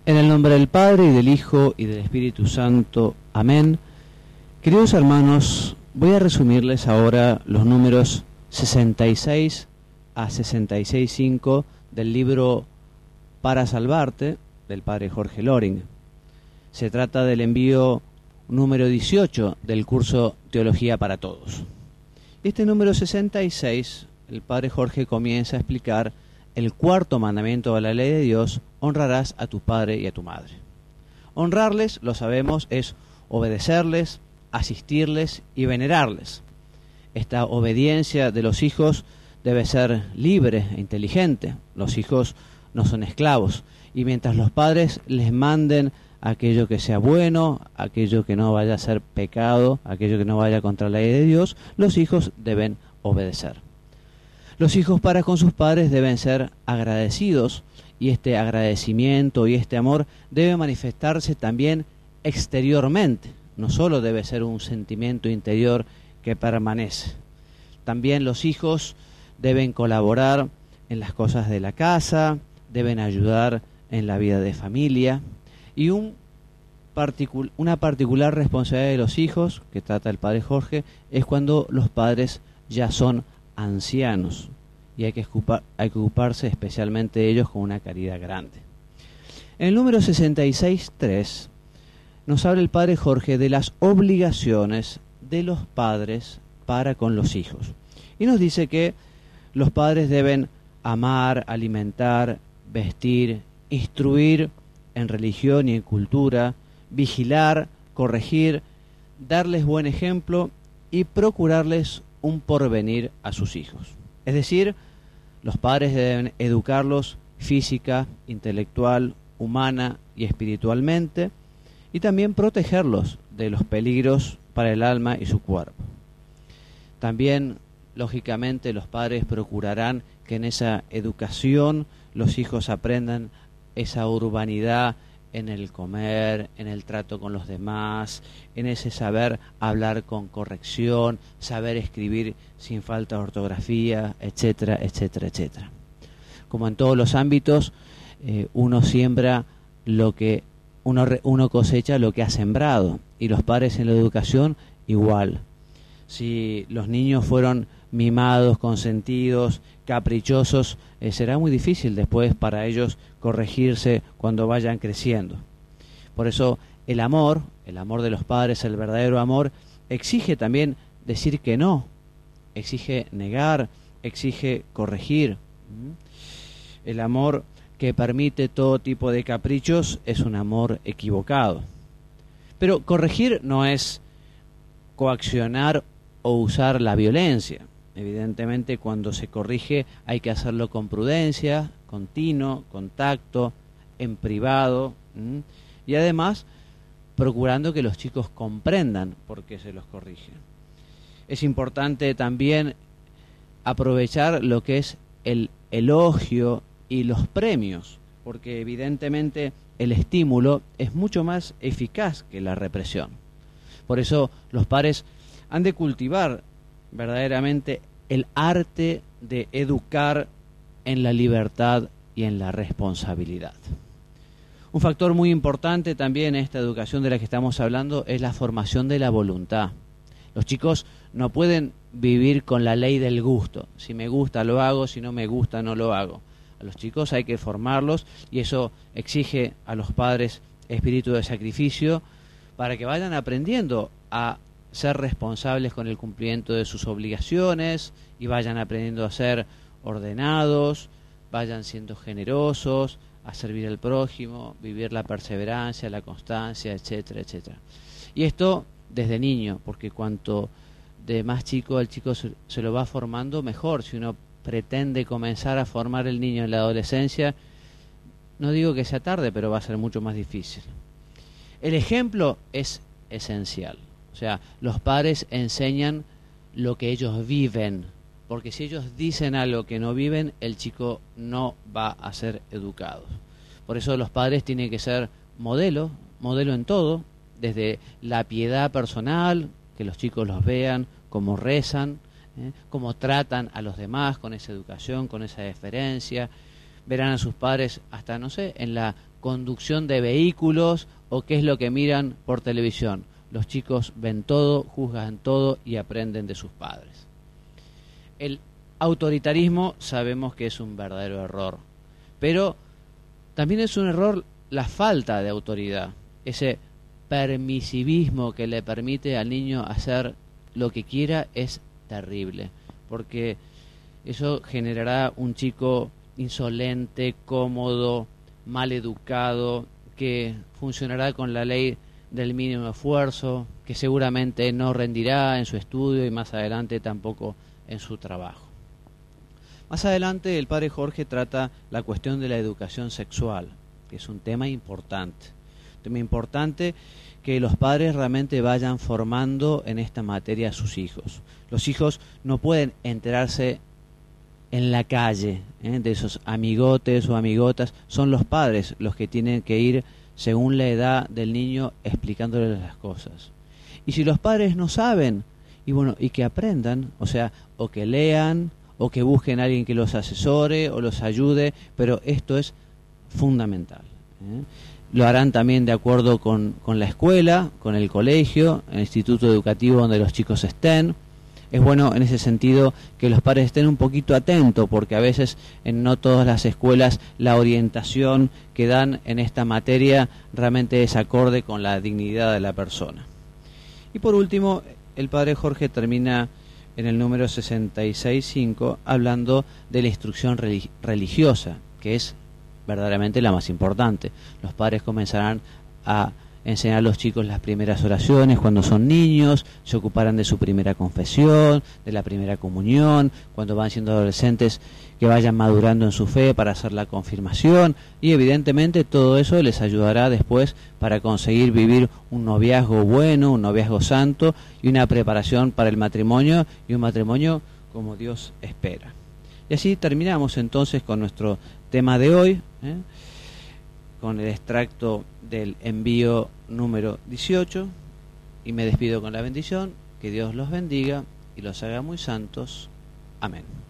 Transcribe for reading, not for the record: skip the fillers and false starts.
En el nombre del Padre, y del Hijo, y del Espíritu Santo. Amén. Queridos hermanos, voy a resumirles ahora los números 66 a 66.5 del libro Para Salvarte, del Padre Jorge Loring. Se trata del envío número 18 del curso Teología para Todos. Este número 66, el Padre Jorge comienza a explicar el cuarto mandamiento de la ley de Dios: honrarás a tu padre y a tu madre. Honrarles, lo sabemos, es obedecerles, asistirles y venerarles. Esta obediencia de los hijos debe ser libre e inteligente. Los hijos no son esclavos, y mientras los padres les manden aquello que sea bueno, aquello que no vaya a ser pecado, aquello que no vaya contra la ley de Dios, los hijos deben obedecer. Los hijos para con sus padres deben ser agradecidos, y este agradecimiento y este amor debe manifestarse también exteriormente. No solo debe ser un sentimiento interior que permanece. También los hijos deben colaborar en las cosas de la casa, deben ayudar en la vida de familia, y una particular responsabilidad de los hijos, que trata el Padre Jorge, es cuando los padres ya son ancianos, y hay que ocuparse especialmente de ellos con una caridad grande. En el número 66.3 nos habla el Padre Jorge de las obligaciones de los padres para con los hijos, y nos dice que los padres deben amar, alimentar, vestir, instruir en religión y en cultura, vigilar, corregir, darles buen ejemplo y procurarles un porvenir a sus hijos. Es decir, los padres deben educarlos física, intelectual, humana y espiritualmente, y también protegerlos de los peligros para el alma y su cuerpo. También, lógicamente, los padres procurarán que en esa educación los hijos aprendan esa urbanidad en el comer, en el trato con los demás, en ese saber hablar con corrección, saber escribir sin falta de ortografía, etcétera, etcétera, etcétera. Como en todos los ámbitos, uno siembra lo que uno cosecha lo que ha sembrado, y los padres en la educación igual. Si los niños fueron mimados, consentidos, caprichosos, será muy difícil después para ellos corregirse cuando vayan creciendo. Por eso el amor de los padres, el verdadero amor, exige también decir que no, exige negar, exige corregir. El amor que permite todo tipo de caprichos es un amor equivocado. Pero corregir no es coaccionar o usar la violencia. Evidentemente, cuando se corrige hay que hacerlo con prudencia, con tino, con tacto, en privado, y además procurando que los chicos comprendan por qué se los corrige. Es importante también aprovechar lo que es el elogio y los premios, porque evidentemente el estímulo es mucho más eficaz que la represión. Por eso los padres han de cultivar verdaderamente el arte de educar en la libertad y en la responsabilidad. Un factor muy importante también en esta educación de la que estamos hablando es la formación de la voluntad. Los chicos no pueden vivir con la ley del gusto. Si me gusta lo hago, si no me gusta no lo hago. A los chicos hay que formarlos, y eso exige a los padres espíritu de sacrificio para que vayan aprendiendo a ser responsables con el cumplimiento de sus obligaciones, y vayan aprendiendo a ser ordenados, vayan siendo generosos, a servir al prójimo, vivir la perseverancia, la constancia, etcétera, etcétera. Y esto desde niño, porque cuanto de más chico el chico se lo va formando, mejor. Si uno pretende comenzar a formar el niño en la adolescencia, no digo que sea tarde, pero va a ser mucho más difícil. El ejemplo es esencial. O sea, los padres enseñan lo que ellos viven, porque si ellos dicen algo que no viven, el chico no va a ser educado. Por eso los padres tienen que ser modelo en todo, desde la piedad personal, que los chicos los vean, cómo rezan, cómo tratan a los demás con esa educación, con esa deferencia, verán a sus padres hasta, no sé, en la conducción de vehículos o qué es lo que miran por televisión. Los chicos ven todo, juzgan todo y aprenden de sus padres. El autoritarismo sabemos que es un verdadero error, pero también es un error la falta de autoridad, ese permisivismo que le permite al niño hacer lo que quiera es terrible, porque eso generará un chico insolente, cómodo, mal educado, que funcionará con la ley del mínimo esfuerzo, que seguramente no rendirá en su estudio y más adelante tampoco en su trabajo. Más adelante el padre Jorge trata la cuestión de la educación sexual, que es un tema importante que los padres realmente vayan formando en esta materia a sus hijos. Los hijos no pueden enterarse en la calle de esos amigotes o amigotas, son los padres los que tienen que ir según la edad del niño explicándole las cosas. Y si los padres no saben, y que aprendan, o que lean, o que busquen a alguien que los asesore o los ayude, pero esto es fundamental. Lo harán también de acuerdo con la escuela, con el colegio, el instituto educativo donde los chicos estén. Es bueno en ese sentido que los padres estén un poquito atentos, porque a veces en no todas las escuelas la orientación que dan en esta materia realmente es acorde con la dignidad de la persona. Y por último, el padre Jorge termina en el número 66.5 hablando de la instrucción religiosa, que es verdaderamente la más importante. Los padres comenzarán a enseñar a los chicos las primeras oraciones cuando son niños, se ocuparán de su primera confesión, de la primera comunión, cuando van siendo adolescentes que vayan madurando en su fe para hacer la confirmación, y evidentemente todo eso les ayudará después para conseguir vivir un noviazgo bueno, un noviazgo santo y una preparación para el matrimonio, y un matrimonio como Dios espera. Y así terminamos entonces con nuestro tema de hoy, con el extracto del envío número 18, y me despido con la bendición. Que Dios los bendiga y los haga muy santos. Amén.